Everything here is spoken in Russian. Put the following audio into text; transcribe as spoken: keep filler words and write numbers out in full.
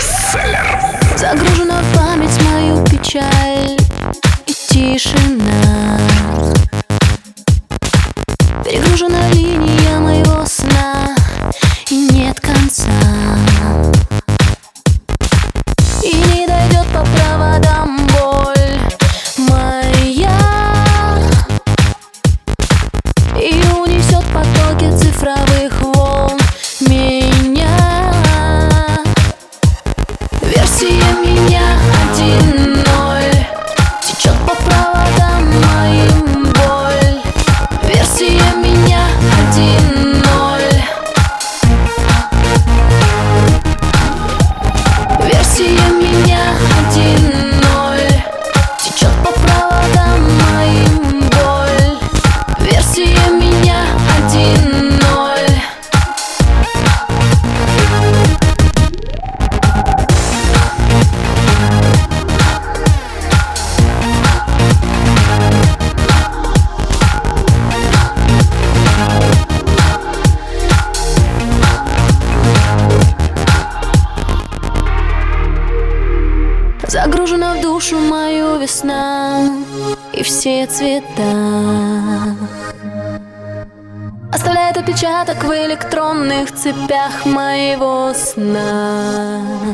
Бестселлер. Загружена в память мою печаль и тишина. Перегружена линия моего сна, и нет конца. И не дойдет по проводам боль моя, и унесет потоки цифровых волн меня. Версия меня один ноль течет по проводам моим боль. Версия меня один ноль. Версия меня один ноль течет по проводам моим боль. Версия меня один ноль. Загружена в душу мою весна и все цвета. Оставляет отпечаток в электронных цепях моего сна.